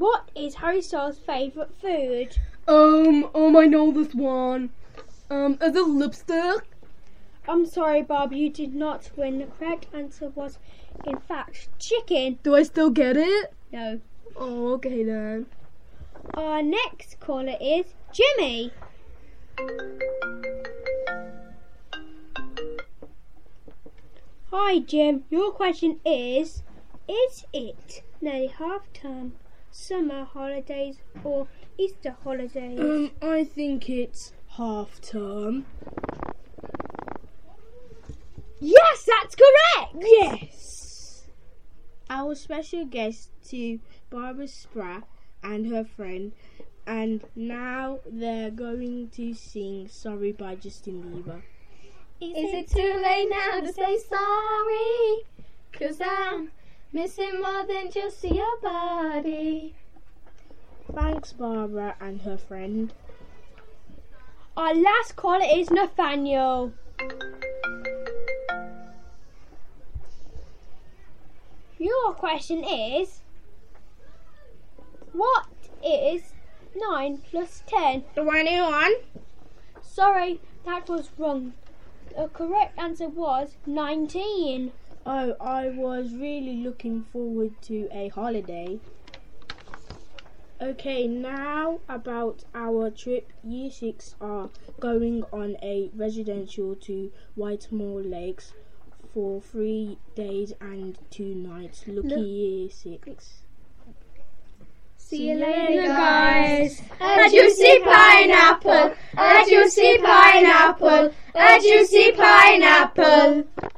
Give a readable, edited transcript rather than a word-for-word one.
What is Harry Styles' favourite food? I know this one. Is it lipstick? I'm sorry, Bob, you did not win. The correct answer was, in fact, chicken. Do I still get it? No. Oh, okay then. Our next caller is Jimmy. Hi, Jim. Your question is it nearly half-term, summer holidays, or Easter holidays? I think it's half term. Yes, that's correct! Yes! Our special guest to Barbara Spratt and her friend, and now they're going to sing Sorry by Justin Bieber. Is it too late now to say sorry? 'Cause I'm missing more than just your body. Thanks, Barbara and her friend. Our last caller is Nathaniel. Your question is, what is 9 plus 10? 21. Sorry, that was wrong. The correct answer was 19. Oh, I was really looking forward to a holiday. Okay, now about our trip. Year 6 are going on a residential to Whitemore Lakes for 3 days and 2 nights. Lucky Year 6. See you later, guys. A juicy pineapple, a juicy pineapple, a juicy pineapple.